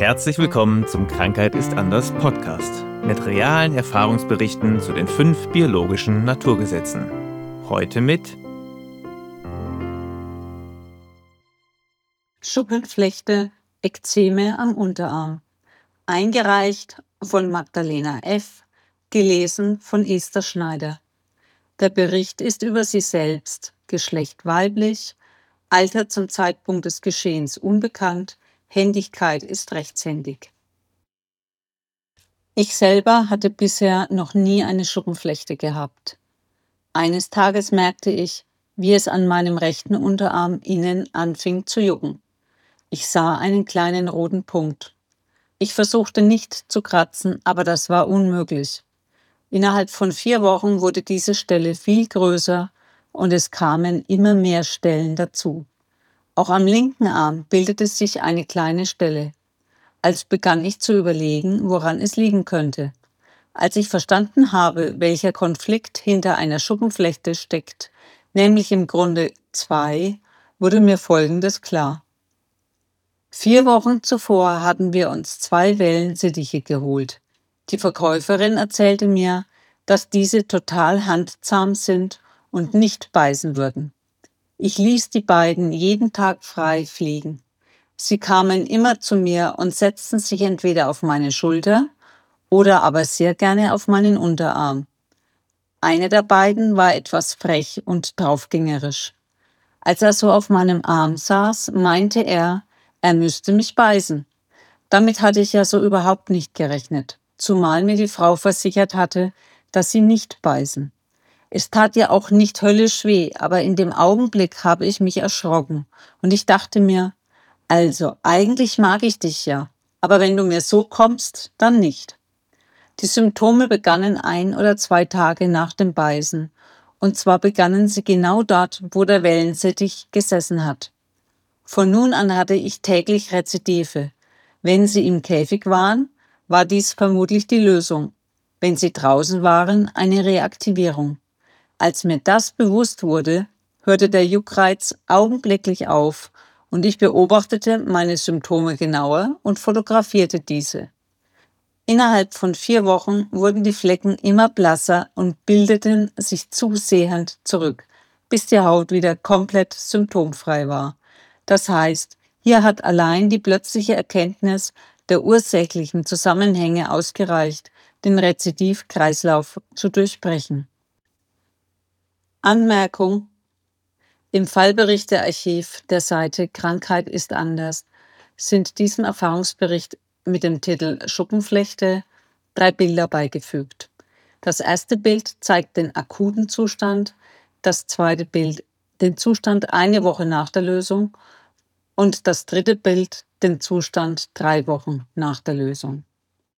Herzlich willkommen zum Krankheit ist anders Podcast mit realen Erfahrungsberichten zu den 5 biologischen Naturgesetzen. Heute mit Schuppenflechte, Ekzeme am Unterarm. Eingereicht von Magdalena F., gelesen von Esther Schneider. Der Bericht ist über sie selbst, Geschlecht weiblich, Alter zum Zeitpunkt des Geschehens unbekannt, Händigkeit ist rechtshändig. Ich selber hatte bisher noch nie eine Schuppenflechte gehabt. Eines Tages merkte ich, wie es an meinem rechten Unterarm innen anfing zu jucken. Ich sah einen kleinen roten Punkt. Ich versuchte nicht zu kratzen, aber das war unmöglich. Innerhalb von 4 Wochen wurde diese Stelle viel größer und es kamen immer mehr Stellen dazu. Auch am linken Arm bildete sich eine kleine Stelle. Also begann ich zu überlegen, woran es liegen könnte. Als ich verstanden habe, welcher Konflikt hinter einer Schuppenflechte steckt, nämlich im Grunde 2, wurde mir Folgendes klar. 4 Wochen zuvor hatten wir uns 2 Wellensittiche geholt. Die Verkäuferin erzählte mir, dass diese total handzahm sind und nicht beißen würden. Ich ließ die beiden jeden Tag frei fliegen. Sie kamen immer zu mir und setzten sich entweder auf meine Schulter oder aber sehr gerne auf meinen Unterarm. Eine der beiden war etwas frech und draufgängerisch. Als er so auf meinem Arm saß, meinte er müsste mich beißen. Damit hatte ich ja so überhaupt nicht gerechnet, zumal mir die Frau versichert hatte, dass sie nicht beißen. Es tat ja auch nicht höllisch weh, aber in dem Augenblick habe ich mich erschrocken und ich dachte mir, also eigentlich mag ich dich ja, aber wenn du mir so kommst, dann nicht. Die Symptome begannen 1 oder 2 Tage nach dem Beißen, und zwar begannen sie genau dort, wo der Wellensittich gesessen hat. Von nun an hatte ich täglich Rezidive. Wenn sie im Käfig waren, war dies vermutlich die Lösung. Wenn sie draußen waren, eine Reaktivierung. Als mir das bewusst wurde, hörte der Juckreiz augenblicklich auf und ich beobachtete meine Symptome genauer und fotografierte diese. Innerhalb von 4 Wochen wurden die Flecken immer blasser und bildeten sich zusehend zurück, bis die Haut wieder komplett symptomfrei war. Das heißt, hier hat allein die plötzliche Erkenntnis der ursächlichen Zusammenhänge ausgereicht, den Rezidivkreislauf zu durchbrechen. Anmerkung: Im Fallberichtearchiv der Seite Krankheit ist anders sind diesem Erfahrungsbericht mit dem Titel Schuppenflechte 3 Bilder beigefügt. Das erste Bild zeigt den akuten Zustand, das zweite Bild den Zustand 1 Woche nach der Lösung und das dritte Bild den Zustand 3 Wochen nach der Lösung.